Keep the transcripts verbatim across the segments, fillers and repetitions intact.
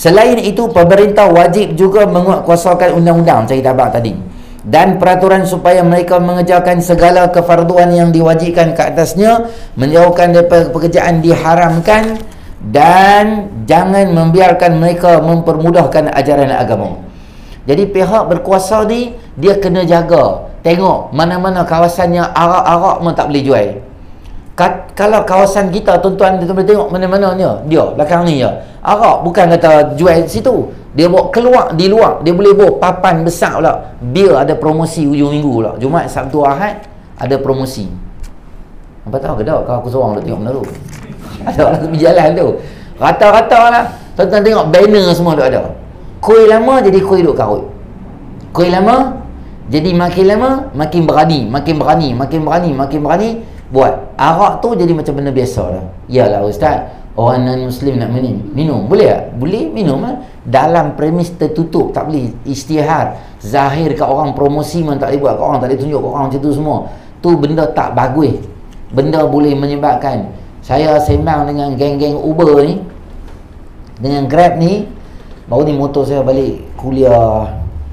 Selain itu, pemerintah wajib juga menguatkuasakan undang-undang saya kata abang tadi dan peraturan supaya mereka mengerjakan segala kefarduan yang diwajibkan ke atasnya, menjauhkan daripada pekerjaan diharamkan dan jangan membiarkan mereka mempermudahkan ajaran agama. Jadi pihak berkuasa ni dia kena jaga, tengok mana-mana kawasan yang arak-arak pun tak boleh jual. Kat, kalau kawasan kita tuan-tuan kita boleh tengok mana-mana ni dia belakang ni ya. Arak bukan kata jual situ. Dia bawa keluar di luar, dia boleh bawa papan besar pula. Bir ada promosi hujung minggu pula. Jumaat, Sabtu, Ahad ada promosi. Apa tahu ke tak? Kalau aku seorang nak tengok benda tu. Ada orang tepi jalan tu. Rata-rata lah. Tuan-tuan tengok banner semua tu ada. Kuih lama jadi kuih duk karut. Kuih lama jadi makin lama makin berani, makin berani, makin berani, makin berani buat. Arak tu jadi macam benda biasa dah. Yalah ustaz, orang non-Muslim nak minum, minum boleh tak? Boleh minum lah. Dalam premis tertutup, tak boleh isytihar zahir kat orang, promosi pun tak boleh buat kat orang, tak boleh tunjuk kat orang macam tu semua. Tu benda tak bagus. Benda boleh menyebabkan. Saya sembang dengan geng-geng Uber ni, dengan Grab ni. Baru ni motor saya balik kuliah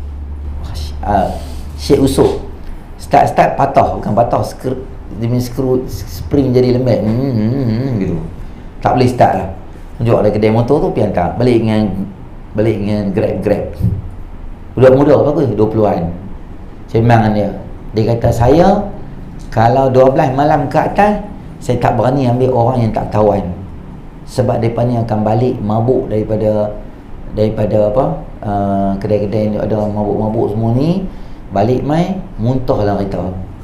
uh, Syekh Usuk. Start-start patah, bukan patah, skru, dia punya skru, spring jadi lembek. Hmm, hmm, hmm, gitu. Tak boleh start lah. Tunjuk ada kedai motor tu, pergi hantar. Balik dengan Balik dengan Grab-Grab. Budak muda bagus, dua puluhan. Sembang dengan dia. Dia kata, saya kalau dua belas malam ke atas, saya tak berani ambil orang yang tak kawan. Sebab mereka ni akan balik mabuk daripada Daripada apa uh, kedai-kedai yang ada mabuk-mabuk semua ni. Balik mai, muntah lah kereta.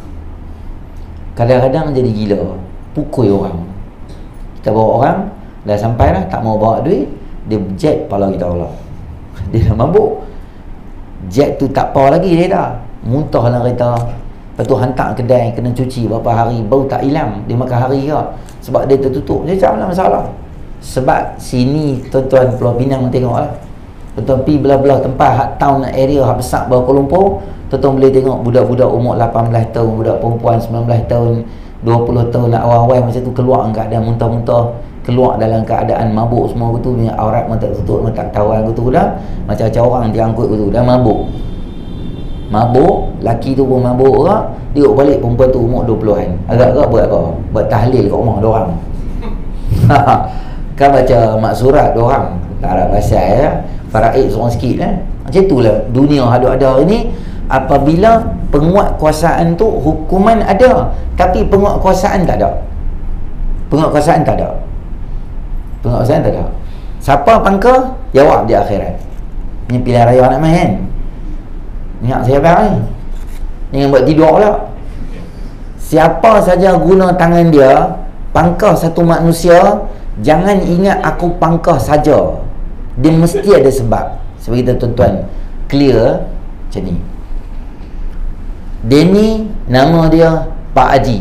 Kadang-kadang jadi gila, pukul orang. Kita bawa orang, dah sampai lah, tak mau bawa duit, dia jet kepala kita pula. Dia dah mabuk, jet tu tak power lagi dia dah, muntah lah kereta. Lepas tu hantar kedai, kena cuci berapa hari, bau tak hilang, dia makan hari ke. Sebab dia tertutup, dia tak ada masalah. Sebab sini tuan-tuan Pulau Pinang tengok lah, tuan-tuan pergi belah-belah tempat hak town area hak besar bawah Kuala Lumpur, tuan-tuan boleh tengok budak-budak umur lapan belas tahun, budak perempuan sembilan belas tahun, dua puluh tahun nak awal-awal macam tu, keluar dalam keadaan muntah-muntah, keluar dalam keadaan mabuk semua tu, punya aurat pun tak tutup, pun tak ketahuan tu dah, macam-macam orang diangkut tu dah mabuk. Mabuk, laki tu pun mabuk orang, dia balik perempuan tu umur dua puluhan. Agak-agak buat apa? Buat tahlil kat rumah dia orang. Kan baca mak surat dia orang. Tak ada pasal ya. Faraid seorang sikit eh. Macam itulah dunia ada-ada ini. Apabila penguatkuasaan tu hukuman ada, tapi penguatkuasaan tak ada. Penguatkuasaan tak ada. Penguatkuasaan tak ada. Siapa pangka, jawab di akhirat. Ni pilihan raya nak main kan? Ingat saya apa ni? Jangan buat tidur pula. Siapa saja guna tangan dia pangkah satu manusia, jangan ingat aku pangkah saja. Dia mesti ada sebab. Sebab kita tuan-tuan clear macam ni. Dia ni nama dia Pak Haji.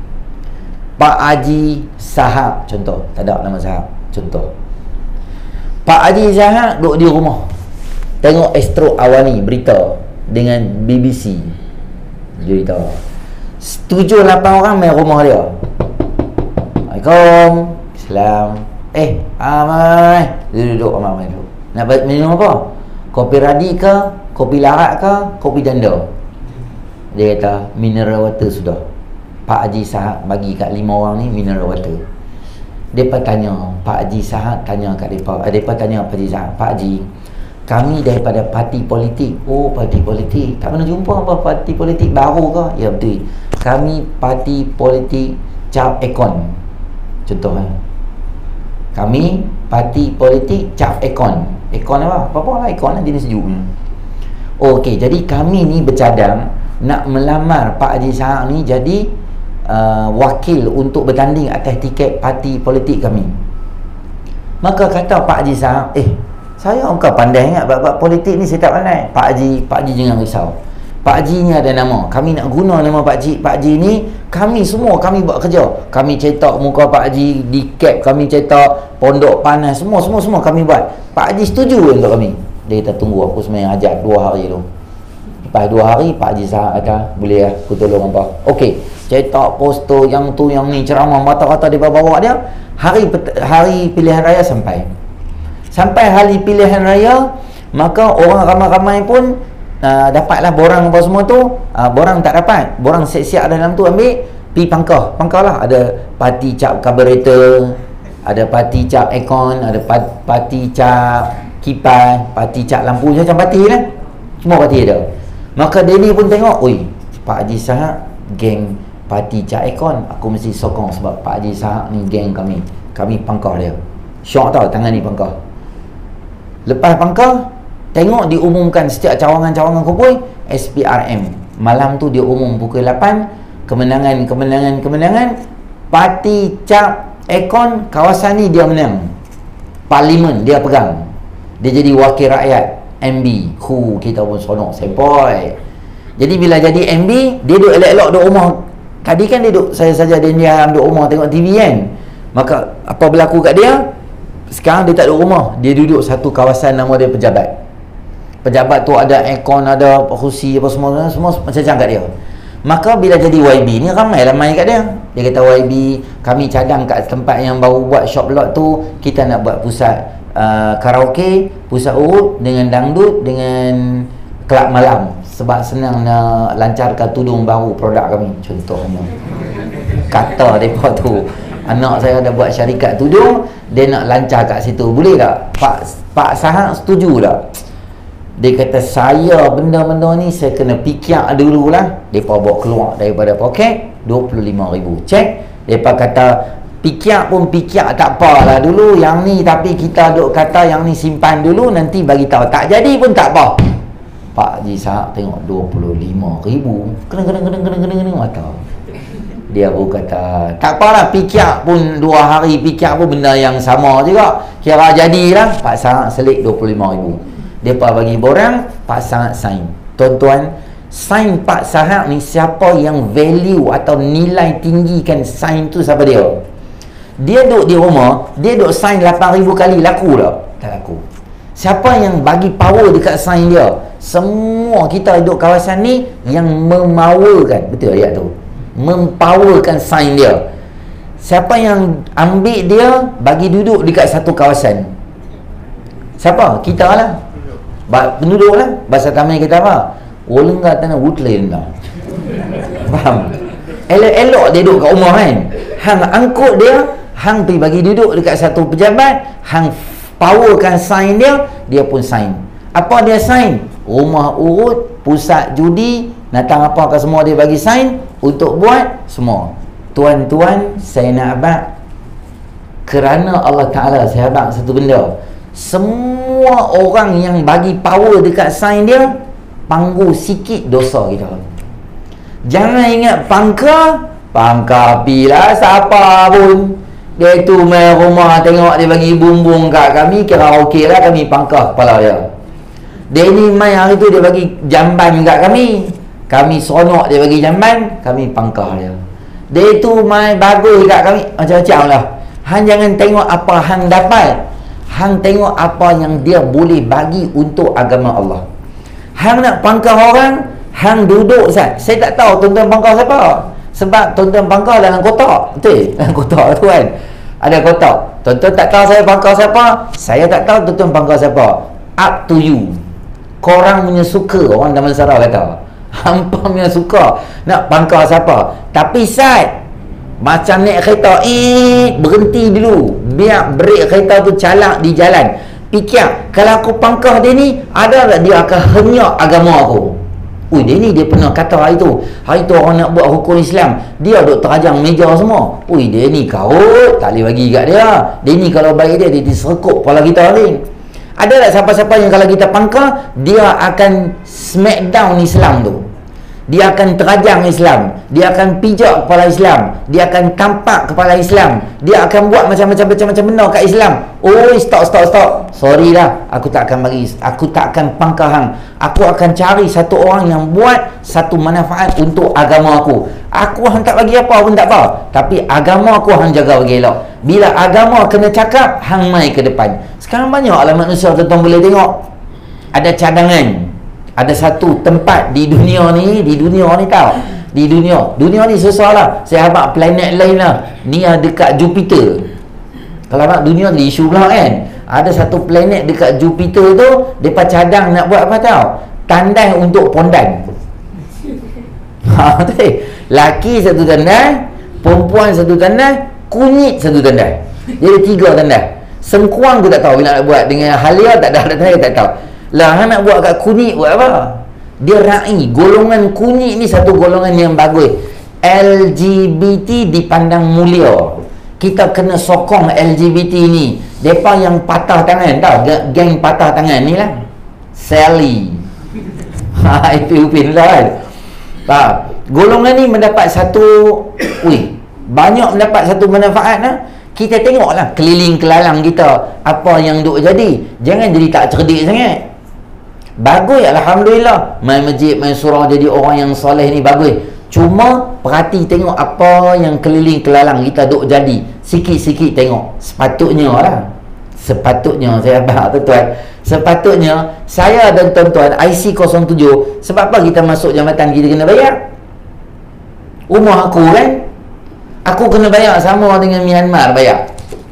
Pak Haji Sahab contoh. Tak ada nama Sahab. Contoh. Pak Haji Sahab duduk di rumah, tengok Astro Awani berita dengan B B C. Berita tujuh lapan orang main rumah dia. Assalamualaikum. Salam. Eh, amai. Dia duduk amai dulu. Nak minum apa? Kopi radi ke? Kopi larat ke? Kopi janda? Dia kata mineral water sudah. Pak Haji Sahab bagi kat lima orang ni mineral water. Depa tanya, Pak Haji Sahab tanya kat depa. Depa tanya Pak Haji Sahab, Pak Haji, kami daripada parti politik. Oh, parti politik. Tak pernah jumpa apa parti politik baru ke? Ya betul. Kami parti politik cap ekon. Contoh eh. Kami parti politik cap ekon. Ekon apa? Apa-apa lah ekon lah, jenis sejuknya. Oh, okey, jadi kami ni bercadang nak melamar Pak Haji Sahab ni jadi uh, wakil untuk bertanding atas tiket parti politik kami. Maka kata Pak Haji Sahab, eh, saya engkau pandai ingat bab-bab politik ni, saya tak pandai. Pak Haji, Pak Haji jangan risau. Pak Haji ni ada nama. Kami nak guna nama Pak Haji. Pak Haji ni, kami semua kami buat kerja. Kami cetak muka Pak Haji di cap, kami cetak pondok panas, semua semua semua kami buat. Pak Haji setuju untuk kami. Dia kata tunggu aku semayang ajak dua hari tu. Lepas dua hari Pak Haji Sahab kata boleh lah aku tolong apa. Okey, cetak poster yang tu yang ni, ceramah mata-mata dia bawa dia. Hari hari pilihan raya sampai. Sampai hari pilihan raya, maka orang ramai-ramai pun uh, dapatlah borang apa semua tu. uh, Borang tak dapat, borang siap-siap dalam tu ambil, pergi pangkah. Pangkah lah, ada parti cap carburetor, ada parti cap aircon, ada parti cap kipas, parti cap lampu, macam parti lah, semua parti ada. Maka dia ni pun tengok, oi, Pak Haji Sahak geng parti cap aircon, aku mesti sokong sebab Pak Haji Sahak ni geng kami, kami pangkah dia. Syok tau tangan ni pangkah. Lepas pangkah, tengok diumumkan setiap cawangan-cawangan kumpul S P R M. Malam tu dia umum pukul lapan, kemenangan, kemenangan, kemenangan. Parti cap aircon kawasan ni dia menang. Parlimen dia pegang. Dia jadi wakil rakyat M B. Hu, kita pun sonok sempoi. Jadi bila jadi M B, dia duduk elok-elok duduk rumah. Tadi kan dia duduk, saya saja dia diam duduk rumah tengok T V kan. Maka apa berlaku kat dia? Sekarang dia tak duduk rumah, dia duduk satu kawasan nama dia pejabat. Pejabat tu ada aircon, ada kursi apa semua, semua macam-macam kat dia. Maka bila jadi Y B ni, ramai-ramai kat dia. Dia kata, Y B, kami cadang kat tempat yang baru buat shop lot tu, kita nak buat pusat uh, karaoke, pusat urut dengan dangdut, dengan kelab malam, sebab senang nak lancarkan tudung baru produk kami. Contohnya kata mereka tu, anak saya ada buat syarikat tudung, dia nak lancar kat situ, boleh tak? Pak Pak Sahak setuju tak? Dia kata, saya benda-benda ni saya kena fikir dululah. Mereka bawa keluar daripada poket dua puluh lima ribu. Cek, mereka kata fikir pun fikir tak apalah dulu yang ni, tapi kita duk kata yang ni simpan dulu, nanti bagi tahu. Tak jadi pun tak apa. Pak Haji Sahak tengok dua puluh lima ribu, kena-kena-kena-kena-kena mata. Dia pun kata, tak apalah, fikir pun dua hari, fikir pun benda yang sama juga, kira jadilah. Pak Sahak selik dua puluh lima ribu. Dia bagi borang, Pak Sahak sign. Tuan-tuan, sign Pak Sahak ni, siapa yang value atau nilai tinggikan sign tu, siapa dia? Dia duduk di rumah, dia duduk sign lapan ribu kali, laku tak? Tak laku. Siapa yang bagi power dekat sign dia? Semua kita duduk kawasan ni yang memawarkan, betul ayat tu, mempowerkan sign dia. Siapa yang ambil dia bagi duduk dekat satu kawasan? Siapa? Kita lah, penduduk lah. Bahasa Tamil kita apa? Olengga tanah woodland lah. Faham? Elok-elok dia duduk kat rumah kan, hang angkut dia, hang pergi bagi duduk dekat satu pejabat, hang powerkan sign dia, dia pun sign. Apa dia sign? Rumah urut, pusat judi, datang apa ke semua dia bagi sign untuk buat semua. Tuan-tuan, saya nak abang, kerana Allah Ta'ala, saya abang satu benda, semua orang yang bagi power dekat sign dia, panggu sikit dosa kita. Jangan ingat pangka, pangka bila siapa pun, dia tu main rumah tengok dia bagi bumbung kat kami, kira okey lah, kami pangkah kepala dia. Dia ni main hari tu dia bagi jamban kat kami, kami seronok dia bagi jamban, kami pangkah dia. Dia tu main bagus kat kami, macam-macam lah. Hang jangan tengok apa hang dapat, hang tengok apa yang dia boleh bagi untuk agama Allah. Hang nak pangkah orang, hang duduk sat. Saya tak tahu tuan-tuan pangkah siapa, sebab tuan-tuan pangkah dalam kotak, betul? Dalam kotak tu kan ada kotak. Tuan-tuan tak tahu saya pangkah siapa, saya tak tahu tuan-tuan pangkah siapa. Up to you. Korang punya suka, orang Damansara kata. Hampa punya suka nak pangkah siapa. Tapi sat, macam naik kereta, eh, berhenti dulu, biar brek kereta tu calak di jalan. Fikir, kalau aku pangkah dia ni, ada tak dia akan henyak agama aku? Ui, dia ni dia pernah kata hari tu, hari tu orang nak buat hukum Islam, dia duk terajang meja semua. Ui, dia ni kaut, tak boleh bagi kat dia. Dia ni kalau baik dia, dia diserkup kepala kita ni. Ada tak siapa-siapa yang kalau kita pangkah, dia akan smack down Islam tu, dia akan terajang Islam, dia akan pijak kepala Islam, dia akan tampak kepala Islam, dia akan buat macam-macam macam-macam benda kat Islam. Oh, stop stop stop, sorry lah, aku tak akan bagi, aku tak akan pangkah hang. Aku akan cari satu orang yang buat satu manfaat untuk agama aku. Aku hang tak bagi apa pun tak apa, tapi agama aku hang jaga bagi elok. Bila agama kena cakap, hang mai ke depan. Sekarang banyaklah manusia tuan-tuan boleh tengok, ada cadangan. Ada satu tempat di dunia ni, di dunia ni tahu, di dunia, dunia ni susah lah. Saya habaq planet lain lah, ni dekat Jupiter. Kalau nak dunia ni isu pula kan, Ada satu planet dekat Jupiter tu, depa cadang nak buat apa tahu? Tandai untuk pondan. Ha, betul. Laki satu tandai, perempuan satu tandai, kunyit satu tandai. Jadi tiga tandai. Sengkuang tu tak tahu bila nak buat. Dengan Halia tak ada, tak, tak tahu. Lah nak buat kat kunyit buat apa? Dia ra'i. Golongan kunyit ni satu golongan yang bagus. L G B T dipandang mulia. Kita kena sokong L G B T ni. Depa yang patah tangan tau, geng patah tangan ni lah. Sally. Ha, itu Upin lah kan. Tak. Golongan ni mendapat satu, wih, banyak mendapat satu manfaat lah. Kita tengoklah keliling kelalang kita apa yang duk jadi. Jangan jadi tak cerdik sangat. Bagus, alhamdulillah. Main masjid, main surau, jadi orang yang soleh ni bagus. Cuma perhati tengok apa yang keliling kelalang kita duk jadi. Sikit-sikit tengok. Sepatutnya lah. Sepatutnya saya abang tuan. Sepatutnya saya dan tuan-tuan I C kosong tujuh, sebab apa kita masuk jambatan kita kena bayar? Rumah aku kan, aku kena bayar sama dengan Myanmar bayar.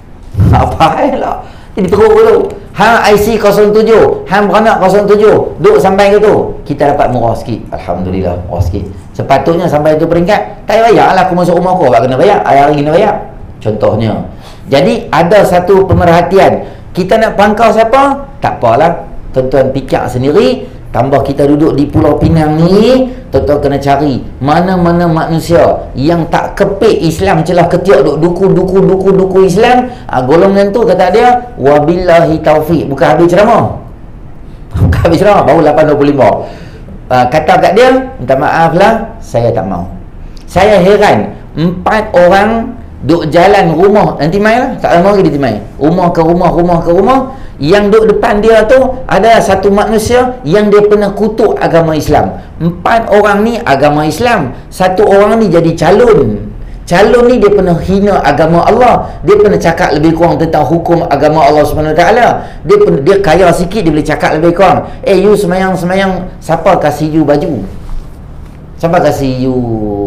Apa lah? Jadi teruk dulu. Hang I C kosong tujuh, hang beranak kosong tujuh, duk sampai ke tu, kita dapat murah sikit. Alhamdulillah, murah sikit. Sepatutnya sampai tu peringkat, tak payah bayar lah, aku masuk rumah aku, tak kena bayar, hari-hari kena bayar. Contohnya. Jadi ada satu pemerhatian. Kita nak pangkau siapa? Tak apalah, tuan-tuan fikir sendiri. Tambah kita duduk di Pulau Pinang ni, tuan-tuan kena cari mana-mana manusia yang tak kepik Islam celah ketiak duk duku-duku-duku-duku Islam. Ha, golongan tu kata dia wabillahi taufik. Bukan habis ceramah, bukan habis ceramah, baru lapan dua puluh lima. ha, Kata kat dia, minta maaf lah, saya tak mau. Saya heran, empat orang duk jalan rumah, nanti mai lah, tak lama lagi dia mai. Rumah ke rumah, rumah ke rumah. Yang duk depan dia tu ada satu manusia yang dia pernah kutuk agama Islam. Empat orang ni agama Islam, satu orang ni jadi calon. Calon ni dia pernah hina agama Allah. Dia pernah cakap lebih kurang tentang hukum agama Allah Subhanahu Wa Taala. Dia pernah, dia kaya sikit, dia boleh cakap lebih kurang. Eh, you semayang-semayang, siapa kasih you baju? Siapa kasih you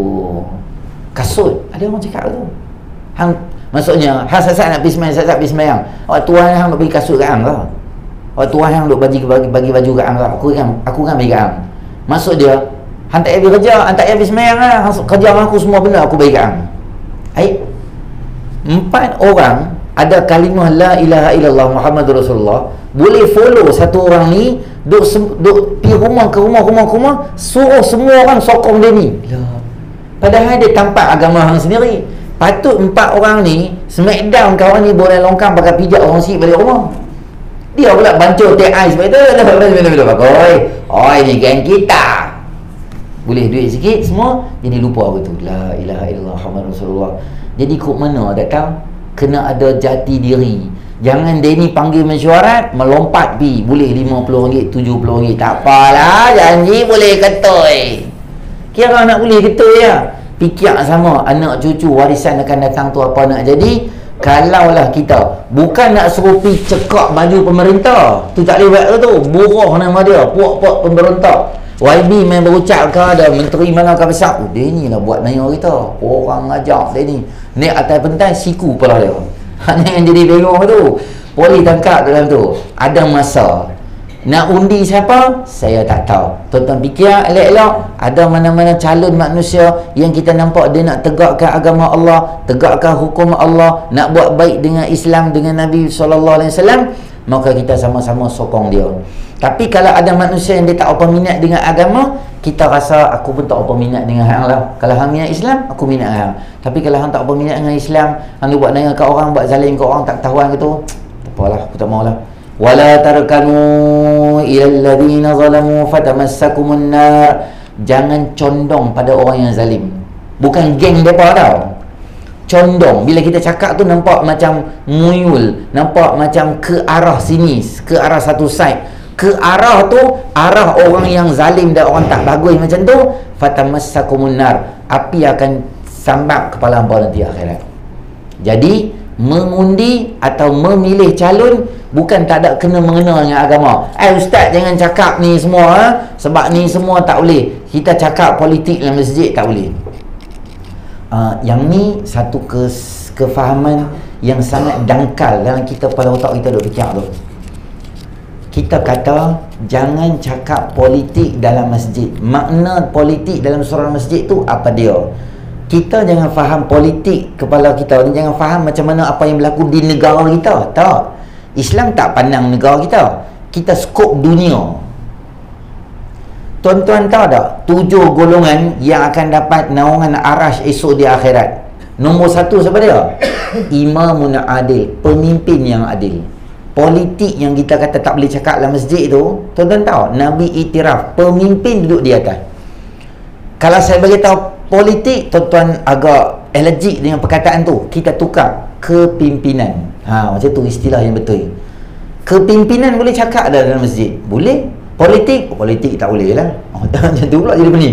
kasut? Ada orang cakap tu. Hang, maksudnya hang sasat nak pergi semayang, sasat pergi semayang. Awak tuan hang nak bagi kasut kat hang ke? Awak tuan hang nak bagi, bagi bagi baju kat hang ke? Aku kan aku kan bagi kat hang. Maksud dia, hang tak payah pergi kerja, hang tak payah pergi semayang lah. Hang kerja dengan aku semua benda aku bagi kat hang. Baik. Empat orang ada kalimah la ilaha illallah Muhammadur Rasulullah, boleh follow satu orang ni, duk duk pergi rumah ke rumah rumah ke rumah, suruh semua orang sokong dia ni. Padahal dia tampak agama hang sendiri. Patut empat orang ni smackdown kawan ni boleh longkang pakai pijak orang sikit balik rumah. Dia pula bancur T I sebab itu. Oi, oi ni geng kita. Boleh duit sikit semua, jadi lupa apa tu. La ilaha illallah Muhammadur Rasulullah. Jadi kok mana tak tahu, kena ada jati diri. Jangan dia ni panggil mesyuarat, melompat pi, boleh lima puluh ringgit, tujuh puluh ringgit. Tak apalah, janji boleh ketui. Kira nak boleh ketui ya. Fikir sama anak cucu warisan akan datang tu apa nak jadi. Kalaulah kita bukan nak suruh pergi cekak baju pemerintah, tu tak boleh buat tu, buruh nama dia, puak-puak pemerintah. Y B main berucap ke ada menteri mana ke besar, oh, dia ni lah buat naya kita, orang ajak dia ni naik atas pentas siku pula dia. Hanya yang jadi bengong tu, polis tangkap dalam tu. Ada masa nak undi siapa? Saya tak tahu. Tuan-tuan fikir elok-elok, ada mana-mana calon manusia yang kita nampak dia nak tegakkan agama Allah, tegakkan hukum Allah, nak buat baik dengan Islam, dengan Nabi sallallahu alaihi wasallam, maka kita sama-sama sokong dia. Tapi kalau ada manusia yang dia tak apa minat dengan agama, kita rasa aku pun tak apa minat dengan hang lah. Kalau hang minat Islam, aku minat hang. Tapi kalau hang tak apa minat dengan Islam, hang buat naya kat orang, buat zalim kat orang, tak tahuan ke tu, tak apalah, aku tak maulah. Wala tarkanu ilal ladzina zalamu fatamassakumun nar. Jangan condong pada orang yang zalim. Bukan geng depa tau. Condong. Bila kita cakap tu nampak macam muyul, nampak macam ke arah sini, ke arah satu side. Ke arah tu arah orang yang zalim dan orang tak bagus macam tu, fatamassakumun nar. Api akan sambat kepala hangpa nanti akhirat. Jadi mengundi atau memilih calon bukan tak ada kena mengena dengan agama. Eh ustaz jangan cakap ni semua ha? Sebab ni semua tak boleh. Kita cakap politik dalam masjid tak boleh. uh, Yang ni satu kes, kefahaman yang sangat dangkal dalam kita, pada otak kita duk fikir tu. Kita kata jangan cakap politik dalam masjid. Makna politik dalam surah masjid tu apa dia? Kita jangan faham politik kepala kita, jangan faham macam mana apa yang berlaku di negara kita. Tak. Islam tak pandang negara kita. Kita skop dunia. Tuan-tuan tahu tak, tujuh golongan yang akan dapat naungan arash esok di akhirat. Nombor satu siapa dia? Imamun adil, pemimpin yang adil. Politik yang kita kata tak boleh cakap dalam masjid tu, tuan-tuan tahu, Nabi iktiraf pemimpin duduk di atas. Kalau saya beritahu politik, tuan-tuan agak allergic dengan perkataan tu, kita tukar kepimpinan. Ha, macam tu istilah yang betul. Kepimpinan boleh cakap dah dalam masjid? Boleh. Politik? Politik tak boleh lah. Oh, macam tu pula jadi pening.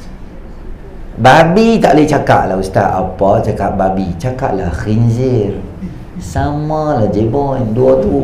Babi tak boleh cakap lah ustaz. Apa cakap babi? Cakap lah khinzir. Sama lah jebon. Dua tu.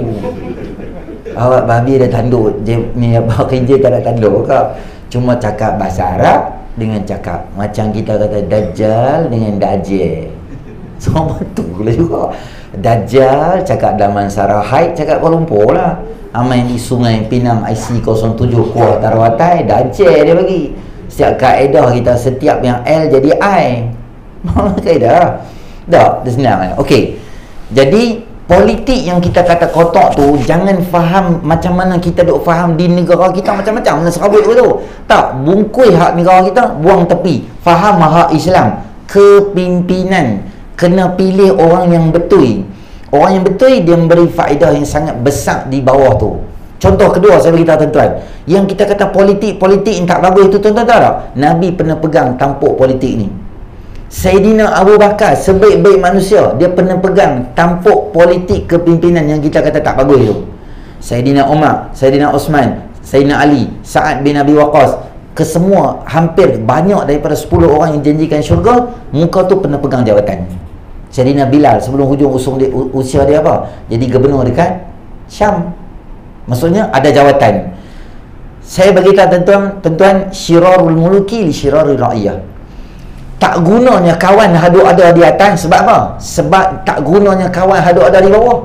Awak babi ada tanduk, ni apa khinzir tak ada tanduk ke? Cuma cakap bahasa Arab dengan cakap macam kita kata Dajjal dengan Dajjal. Sama tu lah juga. Dajjal cakap dalam Mansara Haid, cakap Kuala Lumpur lah. Amai di Sungai Pinang I C kosong tujuh Kuala Tarwatai, Dajjal dia bagi. Setiap kaedah kita, setiap yang L jadi I. Mana kaedah? Tak, dia senang kan? Okey. Jadi politik yang kita kata kotak tu, jangan faham macam mana kita duk faham di negara kita macam-macam. Mana serabut tu. Tak, bungkui hak negara kita, buang tepi. Faham hak Islam. Kepimpinan. Kena pilih orang yang betul. Orang yang betul, dia memberi faedah yang sangat besar di bawah tu. Contoh kedua saya beritahu tuan-tuan, yang kita kata politik-politik yang tak bagus itu, tuan-tuan tahu tak? Nabi pernah pegang tampuk politik ni. Sayyidina Abu Bakar, sebaik-baik manusia, dia pernah pegang tampuk politik kepimpinan yang kita kata tak bagus itu. Sayyidina Umar, Sayyidina Osman, Sayyidina Ali, Sa'ad bin Abi Waqqas, kesemua hampir banyak daripada sepuluh orang yang janjikan syurga, muka tu pernah pegang jawatan. Sayyidina Bilal sebelum hujung usung dia, usia dia apa? Jadi gubernur dekat Syam. Maksudnya ada jawatan. Saya beritahu tuan-tuan, tuan-tuan, syirarul muluki li syirarul ra'iyah. Tak gunanya kawan haduk ada di atas. Sebab apa? Sebab tak gunanya kawan haduk ada di bawah.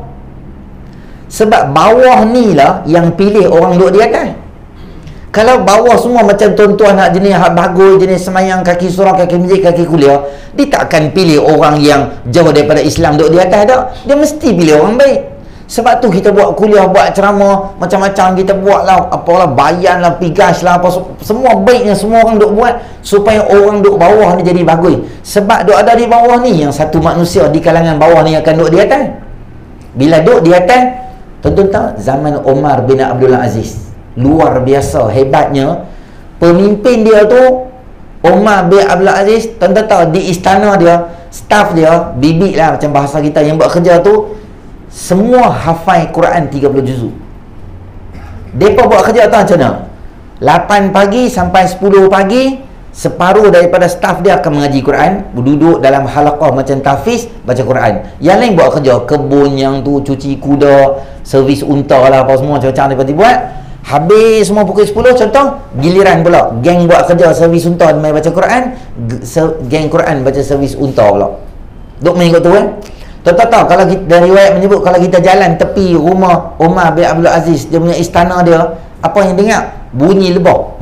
Sebab bawah ni lah yang pilih orang duduk di atas. Kalau bawah semua macam tuan-tuan nak jenis hak bagus, jenis semayang, kaki surau, kaki masjid, kaki kuliah, dia tak akan pilih orang yang jauh daripada Islam duduk di atas tak. Dia mesti pilih orang baik. Sebab tu kita buat kuliah, buat ceramah, macam-macam kita buat lah, apalah, bayan lah, pigas lah, apa, semua baiknya semua orang duk buat supaya orang duk bawah ni jadi bagus. Sebab duk ada di bawah ni, yang satu manusia di kalangan bawah ni akan duk di atas. Bila duk di atas, tuan-tuan tahu zaman Umar bin Abdul Aziz, luar biasa hebatnya pemimpin dia tu. Umar bin Abdul Aziz, tuan-tuan tahu di istana dia, staff dia, bibik lah macam bahasa kita yang buat kerja tu, semua hafal Quran tiga puluh juzuk. Mereka buat kerja tu macam mana? lapan pagi sampai sepuluh pagi, separuh daripada staff dia akan mengaji Quran, duduk dalam halaqah macam tahfiz, baca Quran. Yang lain buat kerja, kebun yang tu, cuci kuda, servis unta lah, apa semua macam-macam mereka buat. Habis semua pukul sepuluh, contoh, giliran pula geng buat kerja servis unta main baca Quran, geng Quran baca servis unta pula. Duk main kat tu kan. Tuan-tuan tahu, kalau kita, dari riwayat menyebut, kalau kita jalan tepi rumah Umar bin Abdul Aziz, dia punya istana dia, apa yang dengar? Bunyi lebah.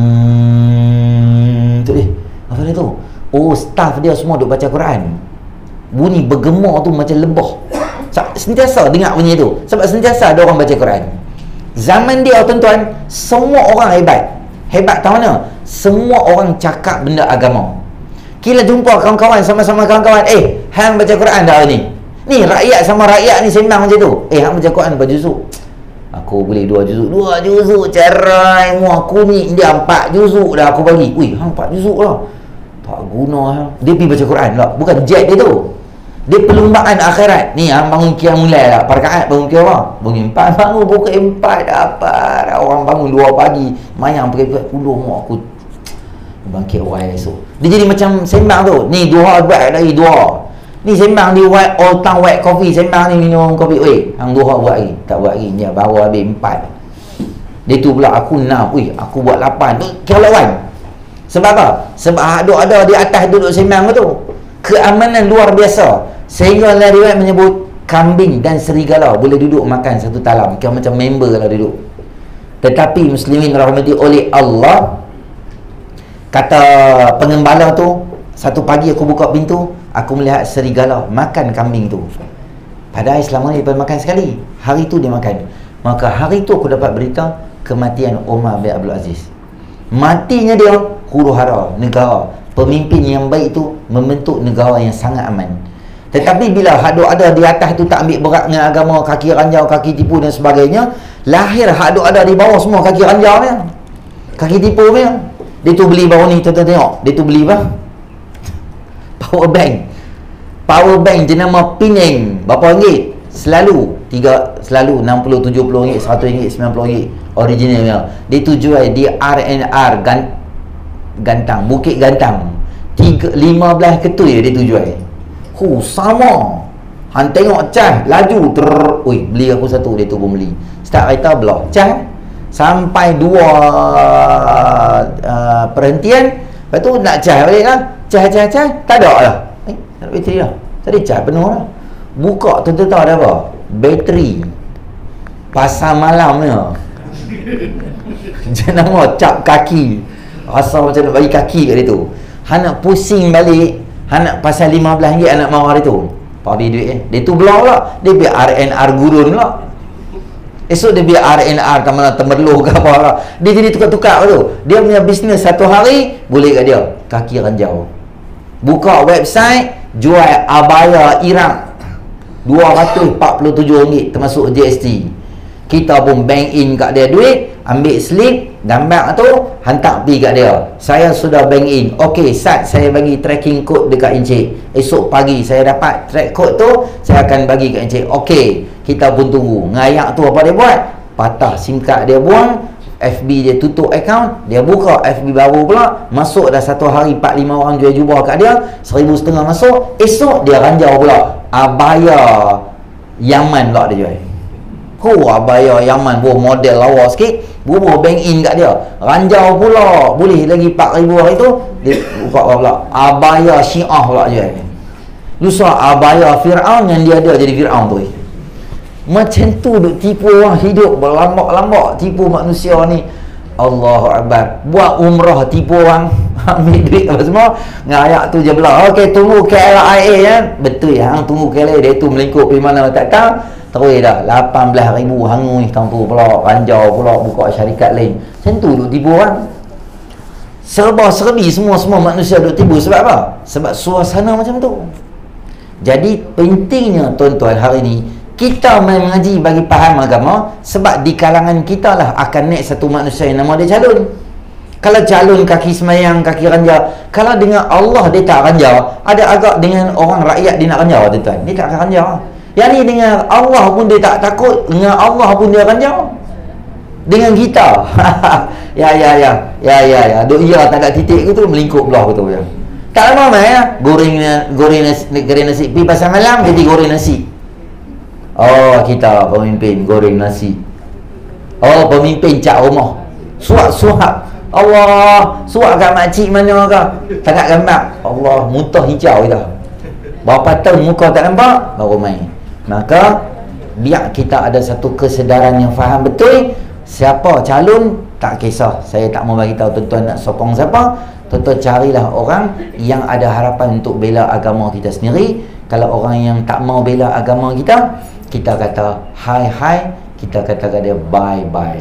Hmm, tu dia. Apa dia tu? Oh, staff dia semua duk baca Quran. Bunyi bergema tu macam lebah. Sentiasa dengar bunyi tu. Sebab sentiasa ada orang baca Quran. Zaman dia, tuan-tuan, semua orang hebat. Hebat tahu mana? Semua orang cakap benda agama. Kila jumpa kawan-kawan, sama-sama kawan-kawan, eh, hang baca Quran dah ni? Ni rakyat sama rakyat ni sembang macam tu. Eh, hang baca Quran berapa juzuk? Aku boleh dua juzuk. Dua juzuk cerai mu, aku ni dia empat juzuk dah aku bagi. Ui, hang empat juzuk lah. Tak guna hang. Dia pergi baca Quran lah. Bukan jet dia tu. Dia perlumbaan akhirat. Ni hang bangun qiyam mulai lah. Parkaat bangun qiyam apa? Bangun empat, bangun pukul empat dapat. Orang bangun dua pagi. Mayang pakai puluh mu, aku bangkit orang esok. Dia jadi macam sembang tu. Ni duha buat lagi duha. Ni sembang di white old town white coffee, sembang ni minum kopi. Oi, hang duha buat lagi. Tak buat lagi. Ni baru habis empat. Dia tu pula aku enam. Ui, aku buat lapan. Ni kira lawan. Sebab apa? Sebab ada ada di atas duduk sembang tu. Keamanan luar biasa. Sehingga dalam riwayat menyebut kambing dan serigala boleh duduk makan satu talam, kira macam member kalau duduk. Tetapi muslimin rahmati oleh Allah, kata pengembala tu, satu pagi aku buka pintu, aku melihat serigala makan kambing tu. Padahal selama ni dia makan sekali, hari tu dia makan. Maka hari tu aku dapat berita kematian Umar bin Abdul Aziz. Matinya dia huru hara negara. Pemimpin yang baik tu membentuk negara yang sangat aman. Tetapi bila hadut ada di atas tu tak ambil berat dengan agama, kaki ranjau, kaki tipu dan sebagainya, lahir hadut ada di bawah semua kaki ranjau ni, kaki tipu ni. Dia tu beli baru ni, tuan-tuan tengok, dia tu beli apa? Power bank. Power bank jenama Pineng. Berapa ringgit? Selalu tiga, selalu enam puluh, tujuh puluh ringgit, seratus ringgit, sembilan puluh ringgit originalnya. Dia tu jual di R and R Gan, Gantang, Bukit Gantang. tiga, lima belas ketui dia tu jual. Hu, sama. Han tengok cas laju ter, oi, beli aku satu, dia tu pun beli. Start kereta blok cas sampai dua uh, perhentian. Lepas tu nak cas balik lah. Cas cas cas tak ada lah. Eh, tak ada bateri lah. Tadi cas penuh lah. Buka tu tu tahu ada apa? Bateri. Pasar malam ni. Jenama cap kaki. Rasa macam nak bagi kaki kat dia tu. Han nak pusing balik. Han nak pasal lima belas ringgit anak mawar dia tu. Apa habis duit eh? Dia tu blok pula. Dia biar R and R gurun pula. Esok dia biar R and R ke mana temerloh ke apa lah. Dia jadi tukar-tukar tu. Dia punya bisnes satu hari boleh kat dia. Kaki ranjau. Buka website jual abaya Iraq dua ratus empat puluh tujuh ringgit termasuk G S T. Kita pun bank in kat dia duit, ambil slip, gambar tu, hantar pergi kat dia. Saya sudah bank in. Okey, Sat, saya bagi tracking code dekat Encik. Esok pagi saya dapat track code tu, saya akan bagi kat Encik. Okey, kita pun tunggu. Ngayak tu apa dia buat? Patah SIM card dia buang, F B dia tutup account, dia buka F B baru pula, masuk dah satu hari empat lima orang jual jubah kat dia, seribu setengah masuk, esok dia ranjau pula. Abaya Yaman pula dia jual. Oh, abaya Yaman buah model lawa sikit, bubuh bank in kat dia. Ranjau pula, boleh lagi empat ribu hari tu, dia buka pula. Abaya Syiah pula jual. Lusa abaya Fir'aun yang dia ada jadi Fir'aun tu. Macam tu duk tipu orang hidup berlambak-lambak, tipu manusia ni. Allahu Akbar. Buat umrah tipu orang, ambil duit apa semua, ngayak tu je belah. Okey, tunggu K L I A ya. Betul ya, hang tunggu K L I A, dia tu melingkup pergi mana tak tahu. Terus dah lapan belas ribu hangus tahun tu pula, ranjau pula, buka syarikat lain. Macam tu duk tipu orang. Serba-serbi semua-semua manusia duk tipu. Sebab apa? Sebab suasana macam tu. Jadi pentingnya tuan-tuan hari ni kita mengaji bagi faham agama, sebab di kalangan kita lah akan naik satu manusia yang nama dia calon. Kalau calon kaki semayang, kaki ranjau, kalau dengan Allah dia tak ranjau, ada agak dengan orang rakyat dia nak ranjau tuan-tuan, dia tak akan ranjau. Yang ni dengan Allah pun dia tak takut, dengan Allah pun dia ranjau. Dengan kita ya ya ya ya ya ya duk ya tak ada titik ke tu, melingkup belah betul ya. Tak lama mai ya, goreng goreng nasi, goreng nasi pi pasal malam jadi goreng nasi. Oh, kita pemimpin goreng nasi. Oh, pemimpin cak rumah. Suap-suap. Allah, suap kat makcik mana ke? Tak nak gambar. Allah, muntah hijau kita. Berapa tahun muka tak nampak, baru main. Maka biar kita ada satu kesedaran yang faham betul siapa calon, tak kisah. Saya tak mau bagi tahu tuan-tuan nak sokong siapa. Tuan-tuan carilah orang yang ada harapan untuk bela agama kita sendiri. Kalau orang yang tak mau bela agama kita, kita kata hai hai, kita kata kat dia bye bye.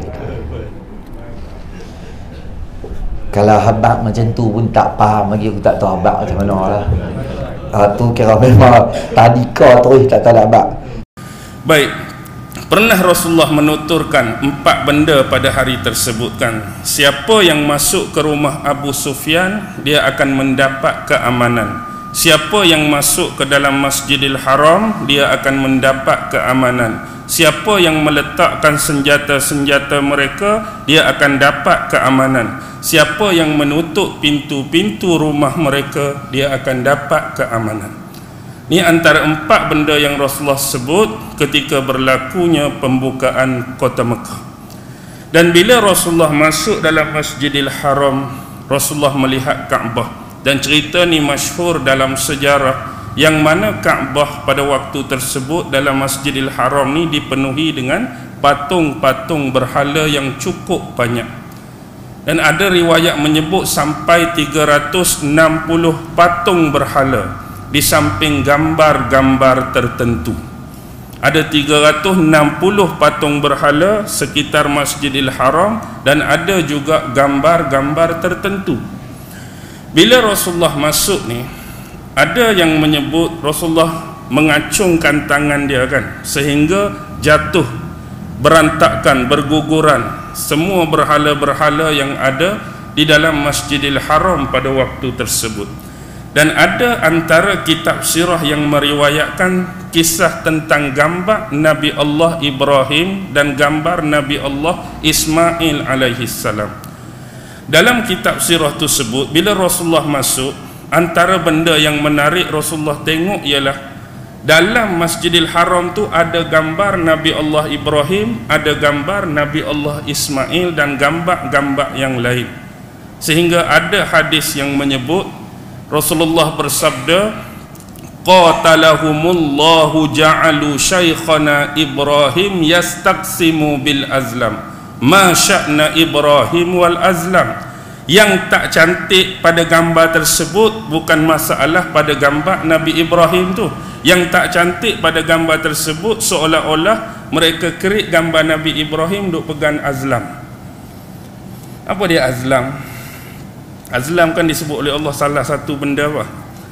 Kalau habak macam tu pun tak faham lagi, aku tak tahu habak macam mana lah. Uh, tu kira memang tadika terus tak tahu habak. Baik, pernah Rasulullah menuturkan empat benda pada hari tersebut kan. Siapa yang masuk ke rumah Abu Sufyan, dia akan mendapat keamanan. Siapa yang masuk ke dalam Masjidil Haram, dia akan mendapat keamanan. Siapa yang meletakkan senjata-senjata mereka, dia akan dapat keamanan. Siapa yang menutup pintu-pintu rumah mereka, dia akan dapat keamanan. Ini antara empat benda yang Rasulullah sebut ketika berlakunya pembukaan kota Mekah. Dan bila Rasulullah masuk dalam Masjidil Haram, Rasulullah melihat Kaabah. Dan cerita ni masyhur dalam sejarah yang mana Kaabah pada waktu tersebut dalam Masjidil Haram ni dipenuhi dengan patung-patung berhala yang cukup banyak. Dan ada riwayat menyebut sampai tiga ratus enam puluh patung berhala di samping gambar-gambar tertentu. Ada tiga ratus enam puluh patung berhala sekitar Masjidil Haram dan ada juga gambar-gambar tertentu. Bila Rasulullah masuk ni, ada yang menyebut Rasulullah mengacungkan tangan dia kan, sehingga jatuh, berantakan, berguguran semua berhala-berhala yang ada di dalam Masjidil Haram pada waktu tersebut. Dan ada antara kitab sirah yang meriwayatkan kisah tentang gambar Nabi Allah Ibrahim dan gambar Nabi Allah Ismail alaihi salam. Dalam kitab sirah tersebut, bila Rasulullah masuk, antara benda yang menarik Rasulullah tengok ialah dalam Masjidil Haram tu ada gambar Nabi Allah Ibrahim, ada gambar Nabi Allah Ismail dan gambar-gambar yang lain. Sehingga ada hadis yang menyebut Rasulullah bersabda, qatalahumullahu ja'alu syaikhana Ibrahim yastaqsimu bil azlam ma sya'na Ibrahim wal azlam. Yang tak cantik pada gambar tersebut bukan masalah pada gambar Nabi Ibrahim tu. Yang tak cantik pada gambar tersebut seolah-olah mereka kerik gambar Nabi Ibrahim duk pegang azlam. Apa dia azlam? Azlam kan disebut oleh Allah salah satu benda apa?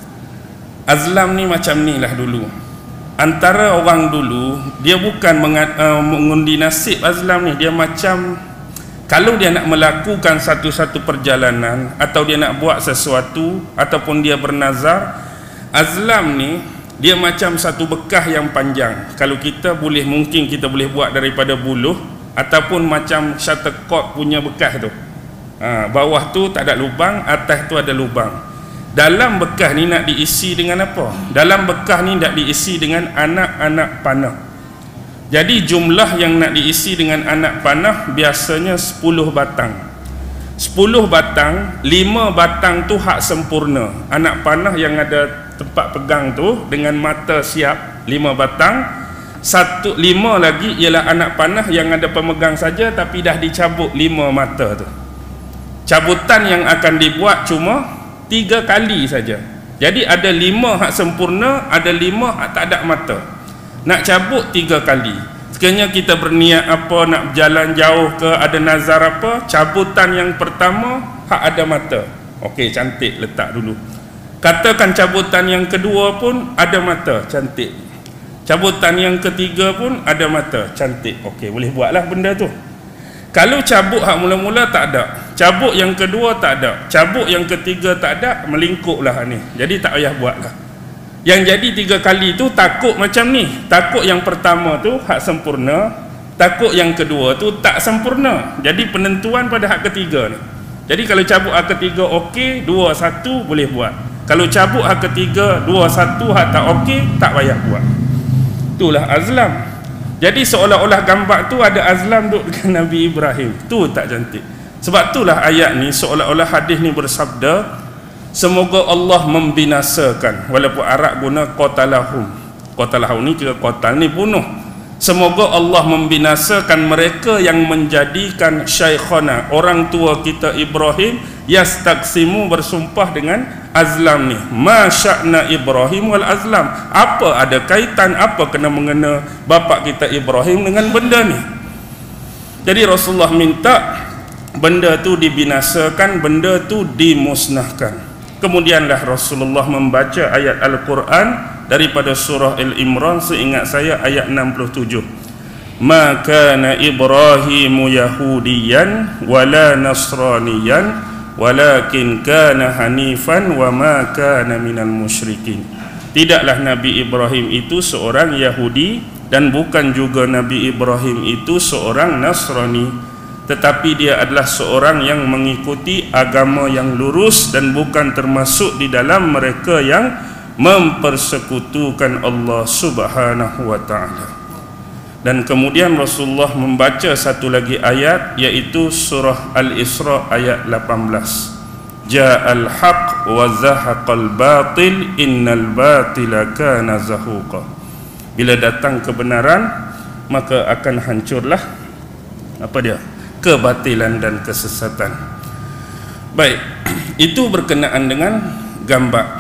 Azlam ni macam ni lah dulu. Antara orang dulu, dia bukan uh, mengundi nasib azlam ni. Dia macam, kalau dia nak melakukan satu-satu perjalanan, atau dia nak buat sesuatu, ataupun dia bernazar, azlam ni, dia macam satu bekah yang panjang. Kalau kita boleh, mungkin kita boleh buat daripada buluh, ataupun macam shuttlecock punya bekah tu. Ha, bawah tu tak ada lubang, atas tu ada lubang. Dalam bekah ni nak diisi dengan apa? Dalam bekah ni nak diisi dengan anak-anak panah. Jadi jumlah yang nak diisi dengan anak panah biasanya sepuluh batang. sepuluh batang, lima batang tu hak sempurna. Anak panah yang ada tempat pegang tu dengan mata siap, lima batang. Satu, lima lagi ialah anak panah yang ada pemegang saja tapi dah dicabut lima mata tu. Cabutan yang akan dibuat cuma tiga kali saja. Jadi ada lima hak sempurna, ada lima hak tak ada mata. Nak cabut tiga kali. Sekiranya kita berniat apa, nak berjalan jauh ke, ada nazar apa, cabutan yang pertama hak ada mata. Okey, cantik, letak dulu. Katakan cabutan yang kedua pun ada mata, cantik. Cabutan yang ketiga pun ada mata, cantik. Okey, boleh buatlah benda tu. Kalau cabut hak mula-mula tak ada, cabut yang kedua tak ada, cabut yang ketiga tak ada, melingkuplah ni. Jadi tak payah buatlah. Yang jadi tiga kali tu takut macam ni. Takut yang pertama tu hak sempurna, takut yang kedua tu tak sempurna. Jadi penentuan pada hak ketiga ni. Jadi kalau cabut hak ketiga okey, dua satu boleh buat. Kalau cabut hak ketiga dua satu hak tak okey, tak payah buat. Itulah azlam. Jadi seolah-olah gambar tu ada azlam duduk dengan Nabi Ibrahim. Tu tak cantik. Sebab itulah ayat ni, seolah-olah hadis ni bersabda, semoga Allah membinasakan. Walaupun Arab guna qatalahum. Qatalahum ni kira qatal ni bunuh. Semoga Allah membinasakan mereka yang menjadikan syaikhana, orang tua kita Ibrahim, yastaqsimu, bersumpah dengan azlam ni. Ma sya'na Ibrahim wal azlam. Apa ada kaitan, apa kena mengena bapa kita Ibrahim dengan benda ni? Jadi Rasulullah minta benda tu dibinasakan, benda tu dimusnahkan. Kemudianlah Rasulullah membaca ayat Al-Quran daripada surah Al-Imran, seingat saya ayat enam puluh tujuh. Ma kana Ibrahimu Yahudiyan wala Nasraniyan walakin kana hanifan wa ma kana minal musyrikin. Tidaklah Nabi Ibrahim itu seorang Yahudi dan bukan juga Nabi Ibrahim itu seorang Nasrani, tetapi dia adalah seorang yang mengikuti agama yang lurus dan bukan termasuk di dalam mereka yang mempersekutukan Allah Subhanahu wa ta'ala. Dan kemudian Rasulullah membaca satu lagi ayat, iaitu surah Al-Isra ayat lapan belas. ja'al haq wa zahaqal batil innal batila kana zahuqa. Bila datang kebenaran, maka akan hancurlah apa dia? Kebatilan dan kesesatan. Baik, itu berkenaan dengan gambar.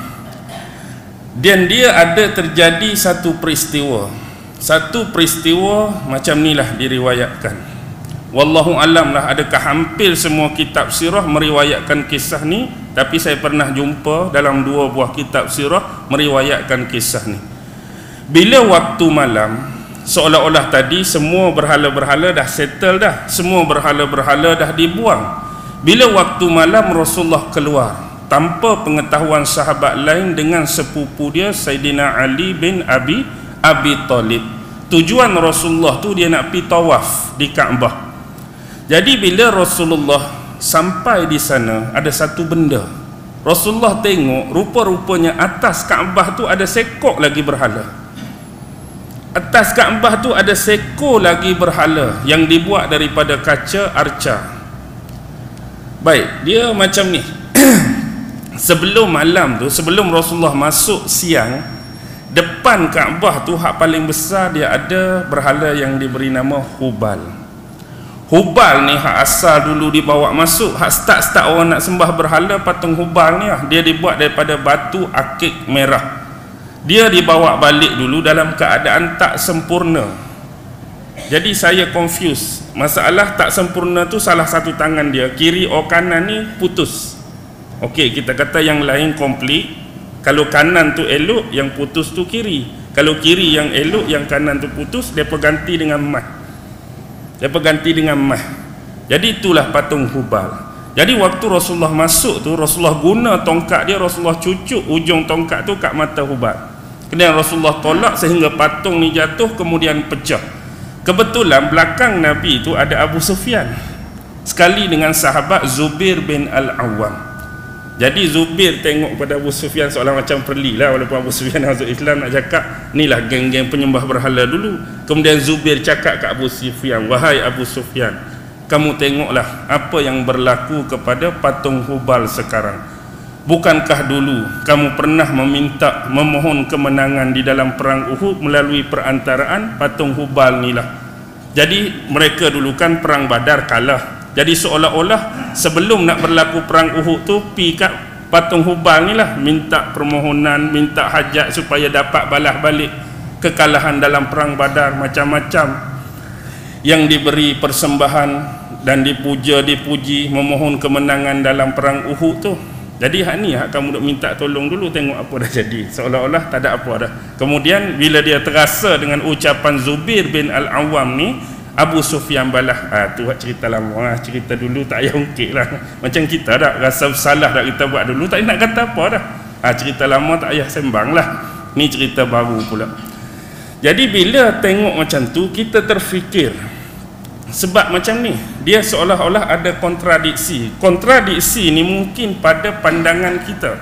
Dan dia ada terjadi satu peristiwa. Satu peristiwa macam ni lah diriwayatkan. Wallahu alam lah, adakah hampir semua kitab sirah meriwayatkan kisah ni, tapi saya pernah jumpa dalam dua buah kitab sirah meriwayatkan kisah ni. Bila waktu malam, seolah-olah tadi semua berhala-berhala dah settle dah, semua berhala-berhala dah dibuang. Bila waktu malam Rasulullah keluar tanpa pengetahuan sahabat lain dengan sepupu dia Sayyidina Ali bin Abi Abi Talib. Tujuan Rasulullah tu dia nak pergi tawaf di Kaabah. Jadi bila Rasulullah sampai di sana, ada satu benda. Rasulullah tengok, rupa-rupanya atas Kaabah tu ada sekok lagi berhala. Atas Kaabah tu ada sekor lagi berhala yang dibuat daripada kaca arca. Baik, dia macam ni. Sebelum malam tu, sebelum Rasulullah masuk siang, depan Kaabah tu hak paling besar dia ada berhala yang diberi nama Hubal. Hubal ni hak asal dulu dibawa masuk, hak start-start orang nak sembah berhala, patung Hubal ni lah, dia dibuat daripada batu akik merah. Dia dibawa balik dulu dalam keadaan tak sempurna. Jadi saya confuse. Masalah tak sempurna tu salah satu tangan dia, kiri atau kanan ni putus. Okey, kita kata yang lain komplit. Kalau kanan tu elok, yang putus tu kiri. Kalau kiri yang elok, yang kanan tu putus, dia ganti dengan mah. Dia ganti dengan mah. Jadi itulah patung Hubal. Jadi waktu Rasulullah masuk tu, Rasulullah guna tongkat dia, Rasulullah cucuk ujung tongkat tu kat mata Hubal. Kemudian Rasulullah tolak sehingga patung ni jatuh, kemudian pecah. Kebetulan belakang Nabi tu ada Abu Sufyan, sekali dengan sahabat Zubair bin Al-Awwam. Jadi Zubair tengok pada Abu Sufyan seolah macam perli lah, walaupun Abu Sufyan masuk Islam nak cakap ni lah geng-geng penyembah berhala dulu. Kemudian Zubair cakap kat Abu Sufyan, wahai Abu Sufyan, kamu tengoklah apa yang berlaku kepada patung Hubal sekarang. Bukankah dulu kamu pernah meminta, memohon kemenangan di dalam perang Uhud melalui perantaraan patung Hubal ni lah. Jadi mereka dulu kan perang Badar kalah. Jadi seolah-olah sebelum nak berlaku perang Uhud tu, pi kat patung Hubal ni lah, minta permohonan, minta hajat supaya dapat balas balik kekalahan dalam perang Badar, macam-macam yang diberi persembahan dan dipuja, dipuji, memohon kemenangan dalam perang Uhud tu. Jadi hak ni hak kamu duk minta tolong dulu, tengok apa dah jadi. Seolah-olah tak ada apa dah. Kemudian bila dia terasa dengan ucapan Zubair bin Al-Awwam ni, Abu Sufyan balas, ah tu cerita lama, ah, cerita dulu tak payah ungkit lah. Macam kita dah rasa salah dah kita buat dulu, tak nak kata apa dah. Ah cerita lama tak payah sembang lah. Ni cerita baru pula. Jadi bila tengok macam tu, kita terfikir sebab macam ni, dia seolah-olah ada kontradiksi. Kontradiksi ni mungkin pada pandangan kita.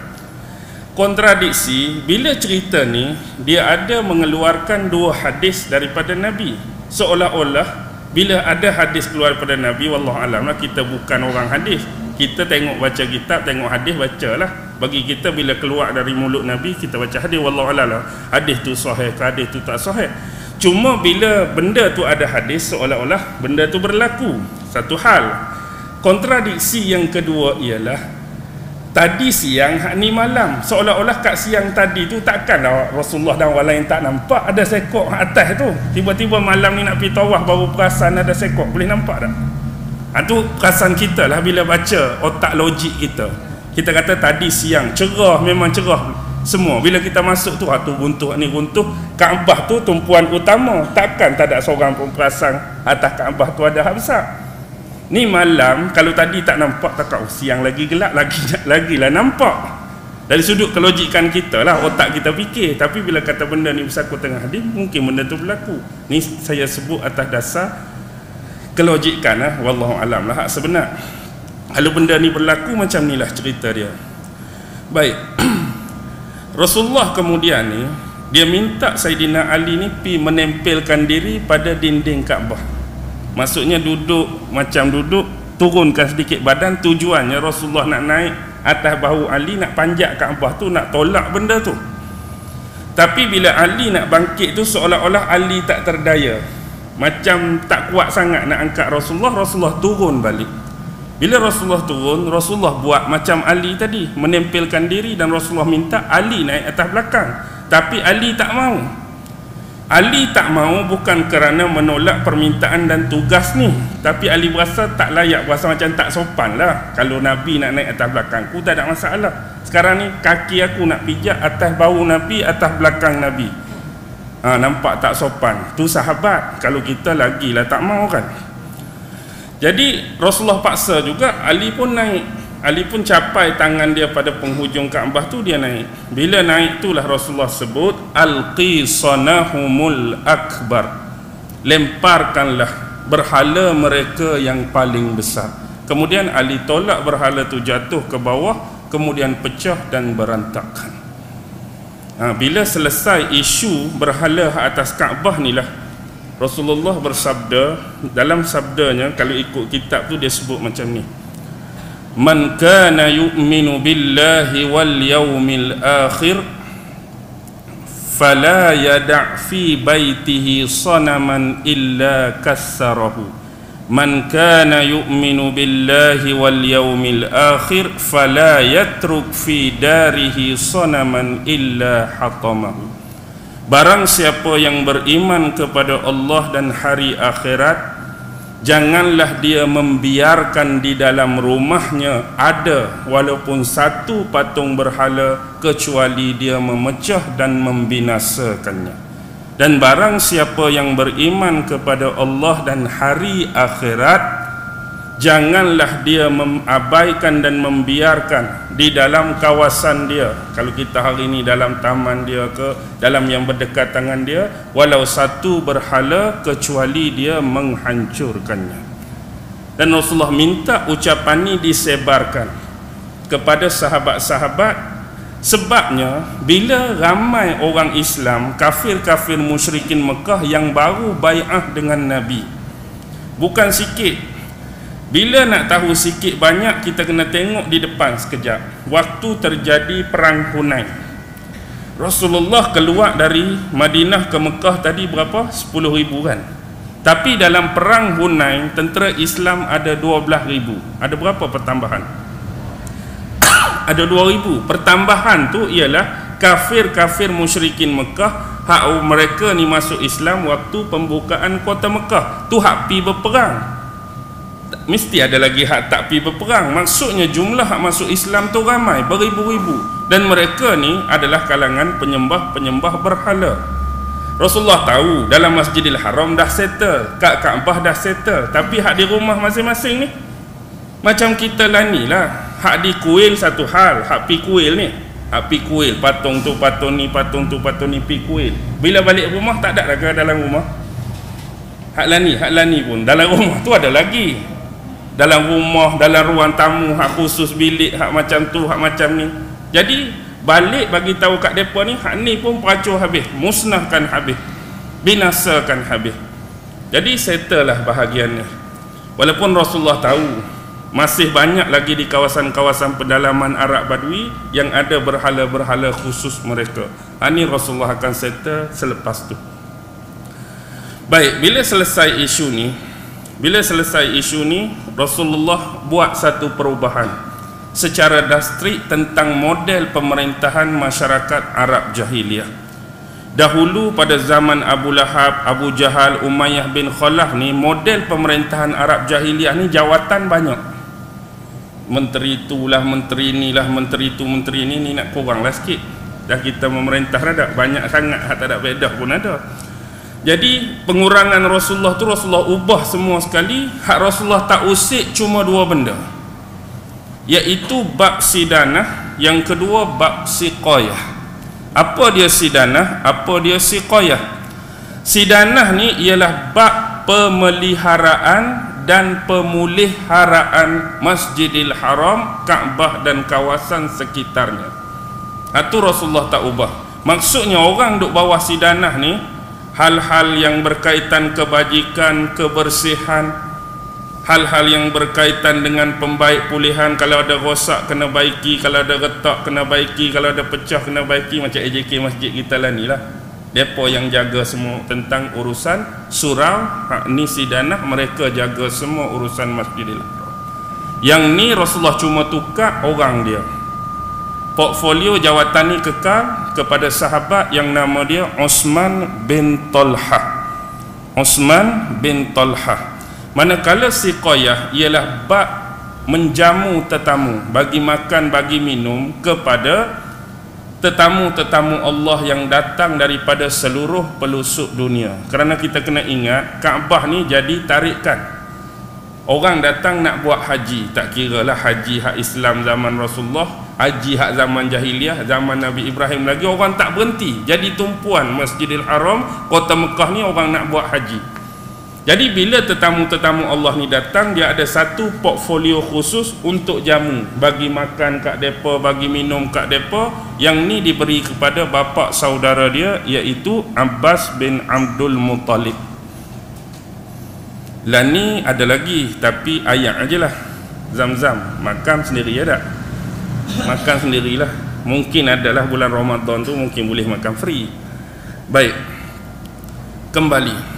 Kontradiksi bila cerita ni dia ada mengeluarkan dua hadis daripada Nabi. Seolah-olah bila ada hadis keluar daripada Nabi, wallahu alam lah, kita bukan orang hadis. Kita tengok baca kitab, tengok hadis, bacalah. Bagi kita bila keluar dari mulut Nabi, kita baca hadis, wallahu alam lah, hadis tu sahih ke hadis tu tak sahih. Cuma bila benda tu ada hadis, seolah-olah benda tu berlaku. Satu hal. Kontradiksi yang kedua ialah tadi siang, hak ni malam. Seolah-olah kat siang tadi tu takkanlah Rasulullah dan orang lain tak nampak ada sekok atas tu. Tiba-tiba malam ni nak pergi tawaf baru perasan ada sekok. Boleh nampak tak? Ha, tu perasan kita lah bila baca otak logik kita. Kita kata tadi siang cerah, memang cerah semua. Bila kita masuk tu, ha, tu runtuh, ni runtuh. Kaabah tu tumpuan utama. Takkan tak ada seorang pun perasan atas Kaabah tu ada hak besar. Ni malam, kalau tadi tak nampak, tak kau siang lagi gelap, lagi lagi lah nampak. Dari sudut kelojikan kita lah, otak kita fikir. Tapi bila kata benda ni berlaku tengah hadis, mungkin benda tu berlaku. Ni saya sebut atas dasar kelojikan lah, wallahu alam lah hak sebenar. Kalau benda ni berlaku macam ni lah cerita dia. Baik. Rasulullah kemudian ni dia minta Sayyidina Ali ni pi menempelkan diri pada dinding Kaabah. Maksudnya duduk macam duduk, turunkan sedikit badan. Tujuannya Rasulullah nak naik atas bahu Ali nak panjat Kaabah tu, nak tolak benda tu. Tapi bila Ali nak bangkit tu, seolah-olah Ali tak terdaya, macam tak kuat sangat nak angkat Rasulullah. Rasulullah turun balik. Bila Rasulullah turun, Rasulullah buat macam Ali tadi, menempelkan diri, dan Rasulullah minta Ali naik atas belakang. Tapi Ali tak mau. Ali tak mau bukan kerana menolak permintaan dan tugas ni, tapi Ali berasa tak layak, berasa macam tak sopan lah. Kalau Nabi nak naik atas belakangku tak ada masalah. Sekarang ni kaki aku nak pijak atas bahu Nabi, atas belakang Nabi. Ha, nampak tak sopan. Tu sahabat. Kalau kita lagilah tak mau kan. Jadi Rasulullah paksa juga, Ali pun naik. Ali pun capai tangan dia pada penghujung Kaabah tu, dia naik. Bila naik itulah Rasulullah sebut Al-Qisanahumul Akbar, lemparkanlah berhala mereka yang paling besar. Kemudian Ali tolak berhala tu jatuh ke bawah, kemudian pecah dan berantakan. Ha, bila selesai isu berhala atas Kaabah ni lah, Rasulullah bersabda, dalam sabdanya kalau ikut kitab tu dia sebut macam ni: Man kana yu'minu billahi wal yawmil akhir fala yada' fi baitihi sanaman illa kassarahu. Man kana yu'minu billahi wal yawmil akhir fala yatruk fi darihi sanaman illa hatamahu. Barang siapa yang beriman kepada Allah dan hari akhirat, janganlah dia membiarkan di dalam rumahnya ada walaupun satu patung berhala kecuali dia memecah dan membinasakannya. Dan barang siapa yang beriman kepada Allah dan hari akhirat, janganlah dia mengabaikan dan membiarkan di dalam kawasan dia, kalau kita hari ini dalam taman dia ke dalam yang berdekat tangan dia, walau satu berhala kecuali dia menghancurkannya. Dan Rasulullah minta ucapan ini disebarkan kepada sahabat-sahabat. Sebabnya bila ramai orang Islam, kafir-kafir musyrikin Mekah yang baru bai'ah dengan Nabi, bukan sikit. Bila nak tahu sikit banyak, kita kena tengok di depan sekejap. Waktu terjadi perang Hunain, Rasulullah keluar dari Madinah ke Mekah tadi berapa? sepuluh ribu kan. Tapi dalam perang Hunain, tentera Islam ada dua belas ribu. Ada berapa pertambahan? Ada dua ribu. Pertambahan tu ialah kafir-kafir musyrikin Mekah. Hak mereka ni masuk Islam waktu pembukaan kota Mekah. Tu hak pi berperang. Mesti ada lagi hak tak pi berperang. Maksudnya jumlah hak masuk Islam tu ramai, beribu-ribu. Dan mereka ni adalah kalangan penyembah-penyembah berhala. Rasulullah tahu dalam Masjidil Haram dah settle, kat Kaabah dah settle, tapi hak di rumah masing-masing ni macam kita lah ni lah. Hak di kuil satu hal, hak pi kuil ni, hak pi kuil, patung tu patung ni, patung tu patung ni, pi kuil. Bila balik rumah tak ada lagi dalam rumah. Hak lani, hak lani pun dalam rumah tu ada lagi. Dalam rumah, dalam ruang tamu, hak khusus bilik, hak macam tu, hak macam ni. Jadi balik bagi tahu kat depa ni, hak ni pun peracur habis, musnahkan habis, binasakan habis. Jadi settle lah bahagian ni. Walaupun Rasulullah tahu masih banyak lagi di kawasan-kawasan pedalaman Arab Badui yang ada berhala-berhala khusus mereka. Ini Rasulullah akan settle selepas tu. Baik, bila selesai isu ni, bila selesai isu ni, Rasulullah buat satu perubahan secara drastik tentang model pemerintahan masyarakat Arab Jahiliyah. Dahulu pada zaman Abu Lahab, Abu Jahal, Umayyah bin Khalaf ni, model pemerintahan Arab Jahiliyah ni jawatan banyak. Menteri itulah, menteri inilah, menteri itu, menteri ini, ni nak kuranglah sikit. Dah kita memerintah dah banyak sangat, tak ada bedah pun ada. Jadi pengurangan Rasulullah tu Rasulullah ubah semua sekali. Hak Rasulullah tak usik cuma dua benda, iaitu bab sidanah, yang kedua bab siqayah. Apa dia sidanah, apa dia siqayah? Sidanah ni ialah bab pemeliharaan dan pemuliharaan Masjidil Haram, Kaabah dan kawasan sekitarnya. Itu Rasulullah tak ubah. Maksudnya orang duk bawah sidanah ni, hal-hal yang berkaitan kebajikan, kebersihan, hal-hal yang berkaitan dengan pembaik pulihan, kalau ada rosak kena baiki, kalau ada retak kena baiki, kalau ada pecah kena baiki, macam A J K masjid kita lah ni lah. Depa yang jaga semua tentang urusan surau, hak ni sidanah, mereka jaga semua urusan Masjidil Haram. Yang ni Rasulullah cuma tukar orang dia. Portfolio jawatan ni kekal kepada sahabat yang nama dia Uthman bin Talhah. Uthman bin Talhah. Manakala siqayah ialah bab menjamu tetamu, bagi makan, bagi minum kepada tetamu-tetamu Allah yang datang daripada seluruh pelosok dunia. Kerana kita kena ingat, Kaabah ni jadi tarikan. Orang datang nak buat haji, tak kira lah haji hak Islam zaman Rasulullah, haji hak zaman jahiliah, zaman Nabi Ibrahim lagi, orang tak berhenti. Jadi tumpuan Masjidil Haram, kota Mekah ni orang nak buat haji. Jadi bila tetamu-tetamu Allah ni datang, dia ada satu portfolio khusus untuk jamu, bagi makan kat depa, bagi minum kat depa. Yang ni diberi kepada bapa saudara dia, iaitu Abbas bin Abdul Muttalib. Lah ni ada lagi, tapi ayat ajalah. Zam-zam, makan sendiri ada. Makan sendirilah. Mungkin adalah bulan Ramadan tu mungkin boleh makan free. Baik. Kembali.